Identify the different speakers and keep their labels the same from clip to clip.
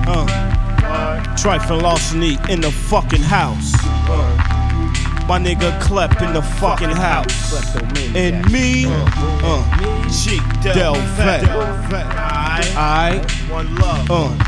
Speaker 1: Trifling larceny in the fucking house. My nigga Clep in the fucking house. And me, Cheek Del Vet. Aight, one love.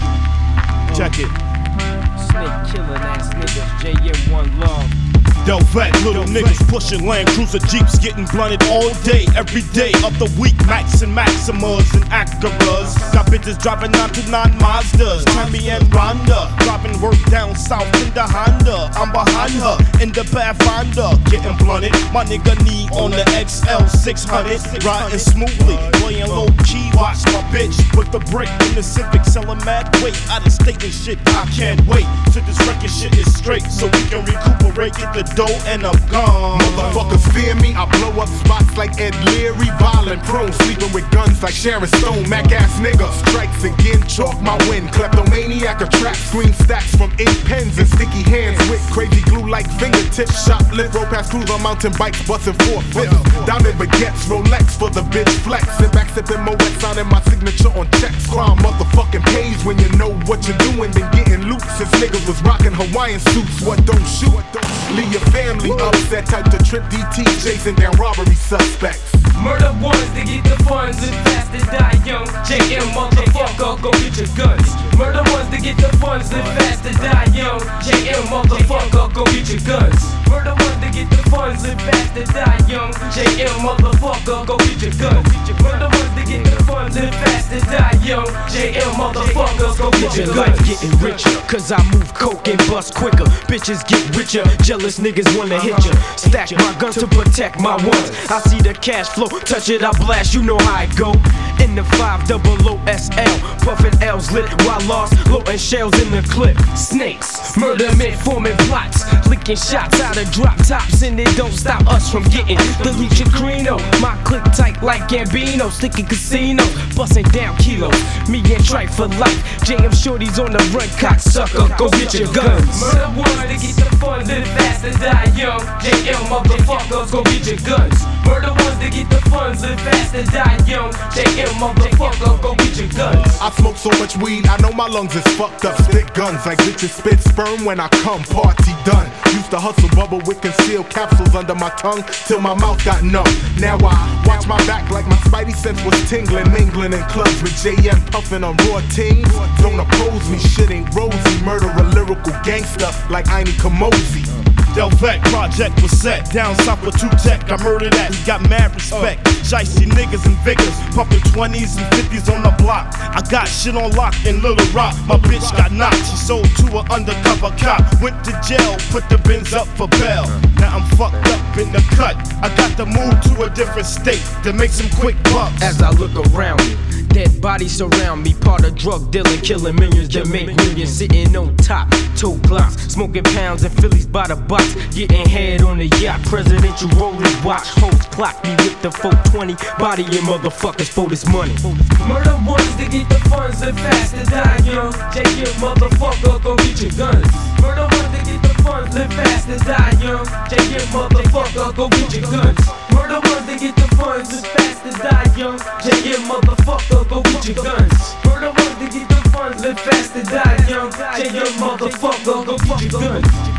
Speaker 1: Check it.
Speaker 2: Snake killing ass niggas, JM One Love.
Speaker 1: Del Vet, little niggas pushing Land Cruiser Jeeps, getting blunted all day, every day of the week. Max and Maximas and Acuras. Got bitches driving 929 Mazdas. Tammy and Rhonda driving work down south in the Honda. I'm behind her in the Pathfinder, getting blunted. My nigga knee on the XL 600, riding smoothly, playing low key. Watch my bitch with the brick in the Civic, selling mad weight. Out of state and shit, I can't wait till this record shit is straight, so we can recuperate, get the dough, and I'm gone.
Speaker 3: Motherfuckers fear me, I blow up spots like Ed Leary, violent prone, sleeping with guns like Sharon Stone. Mac ass nigga strikes again, chalk my win. Kleptomaniac attracts screen stacks from ink pens and sticky hands with crazy glue like fingertips. Shoplift, roll past crews on mountain bikes, busting 4/5. Diamond baguettes, Rolex for the bitch flex. Sit back sipping Moet, signing my signature on checks. Crime motherfucking pays when you know what you're doing. Been getting loot since niggas was rocking Hawaiian suits. What don't shoot? Leave your family upset, type to trip DT, chasing down robbery suspects.
Speaker 2: Murder ones to get the funds, live fast and die young. JM motherfucker, go get your guns. Murder ones to get the funds, live fast and die young. JM motherfucker, go get your guns. Murder ones to get the funds, live fast and die young. JM motherfucker, go get your guns. Murder ones to get the funds, live fast and die young. JM motherfucker, go get your guns.
Speaker 4: Life getting richer, cause I move coke and bust quicker. Bitches get richer, jealous niggas wanna hit ya. Stack my guns to protect my ones. I see the cash flow, touch it, I blast, you know how it go. In the 500 SL, puffin' L's lit while lost, loading shells in the clip. Snakes, murder men forming plots, licking shots out of drop tops, and it don't stop us from getting the Luchacrino. My click tight like Gambino, sticking casinos, busting down kilos. Me and Trife for life, JM shorties on the run, cocksucker, go get your guns.
Speaker 2: Murder ones to get the funds, live fast and die young. JM motherfuckers, go get your guns. Murder ones to get the funds, live fast and die young. JM motherfucker, go get your guns.
Speaker 3: I smoke so much weed, I know my lungs is fucked up. Stick guns like bitches spit sperm when I come, party done. Used to hustle bubble with concealed capsules under my tongue till my mouth got numb. Now I watch my back like my spidey sense was tingling, mingling in clubs with JM puffing on raw tings. Don't oppose me, shit ain't rosy. Murder a lyrical gangster like Aini Kamosi.
Speaker 1: Del Vet project was set down south with 2 Tech. I murdered that, he got mad respect. Shicey niggas and vigors, pumping 20s and 50s on the block. I got shit on lock in Little Rock. My bitch got knocked, she sold to an undercover cop. Went to jail, put the bins up for bail. Now I'm fucked up in the cut. I got to move to a different state to make some quick bucks.
Speaker 4: As I look around me, dead bodies surround me. Part of drug dealing, killing millions that make millions. Sitting on top, toe glocks, smoking pounds and Phillies by the box. Getting head on the yacht, presidential rolling watch. Host clock me with the 420, bodying motherfuckers for this money.
Speaker 2: Murder ones to get the funds, live fast and die young. JM motherfucker, go get your guns. Murder ones to get the funds, live fast and die young. JM motherfucker, go get your guns. Murder ones to get the funds, live fast and die young. JM motherfucker, go get your guns. Murder ones to get the funds, live fast and die young. JM motherfucker, go get your guns.